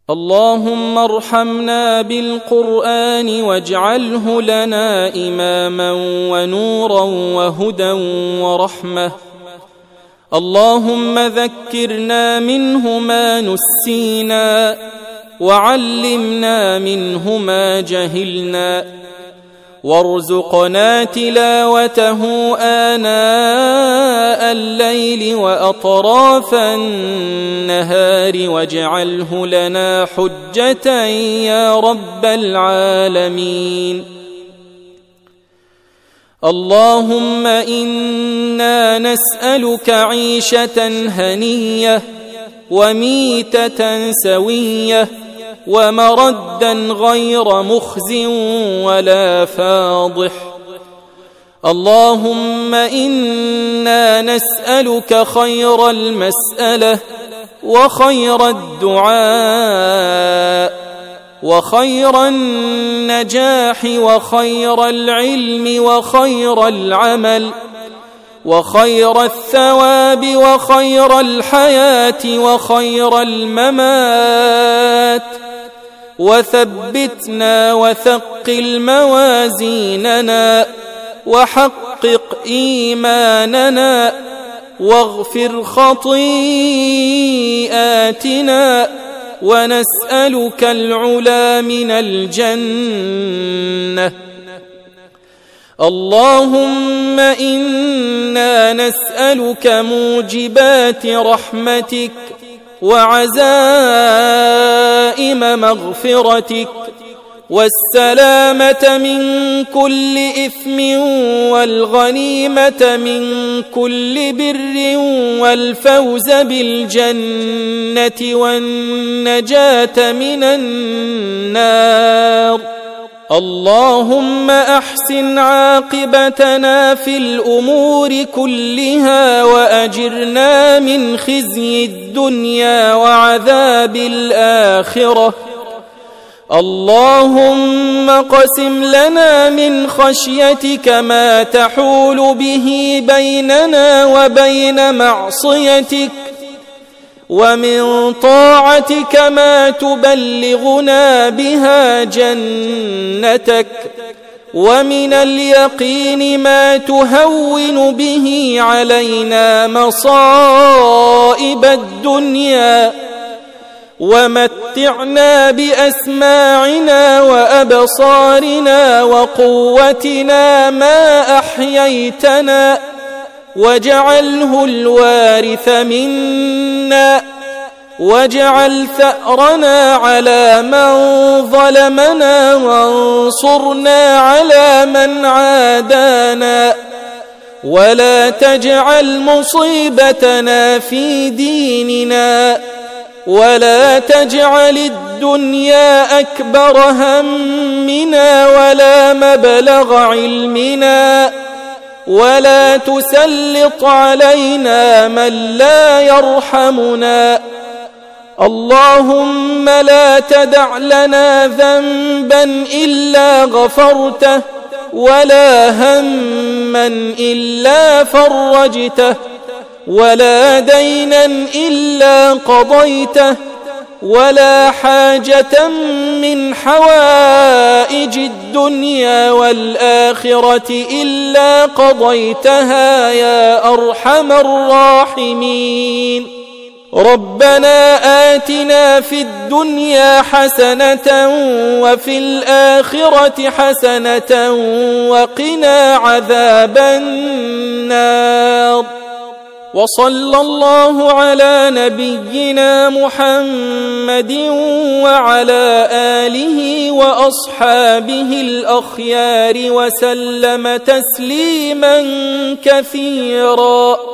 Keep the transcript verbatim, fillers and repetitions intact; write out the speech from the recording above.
اللهم ارحمنا بالقرآن واجعله لنا إماما ونورا وهدى ورحمة. اللهم ذكرنا منه ما نسينا وعلمنا منه ما جهلنا، وارزقنا تلاوته آناء الليل وأطراف النهار، واجعله لنا حجة يا رب العالمين. اللهم إنا نسألك عيشة هنية وميتة سوية ومردا غير مخز ولا فاضح. اللهم إنا نسألك خير المسألة وخير الدعاء وخير النجاح وخير العلم وخير العمل وخير الثواب وخير الحياة وخير الممات، وثبتنا وثقل موازيننا وحقق إيماننا واغفر خطيئاتنا، ونسألك العلا من الجنة. اللهم إنا نسألك موجبات رحمتك وعزائم مغفرتك والسلامة من كل إثم والغنيمة من كل بر والفوز بالجنة والنجاة من النار. اللهم أحسن عاقبتنا في الأمور كلها وأجرنا من خزي الدنيا وعذاب الآخرة. اللهم قسم لنا من خشيتك ما تحول به بيننا وبين معصيتك، ومن طاعتك ما تبلغنا بها جنتك، ومن اليقين ما تهون به علينا مصائب الدنيا، ومتعنا بأسماعنا وأبصارنا وقوتنا ما أحييتنا، واجعله الوارث منا، واجعل ثأرنا على من ظلمنا، وانصرنا على من عادانا، ولا تجعل مصيبتنا في ديننا، ولا تجعل الدنيا أكبر همنا ولا مبلغ علمنا، ولا تسلط علينا من لا يرحمنا. اللهم لا تدع لنا ذنبا إلا غفرته، ولا هما إلا فرجته، ولا دينا إلا قضيته، ولا حاجة من حوائج الدنيا والآخرة إلا قضيتها يا أرحم الراحمين. ربنا آتنا في الدنيا حسنة وفي الآخرة حسنة وقنا عذاب النار. وصلى الله على نبينا محمد وعلى آله وأصحابه الأخيار وسلم تسليما كثيرا.